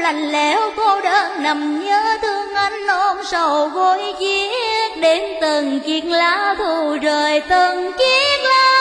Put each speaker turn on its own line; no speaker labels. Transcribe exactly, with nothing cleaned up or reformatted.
lạnh lẽo cô đơn nằm nhớ thương anh ôm sầu gối viết, đêm từng chiếc lá thu rời từng chiếc lá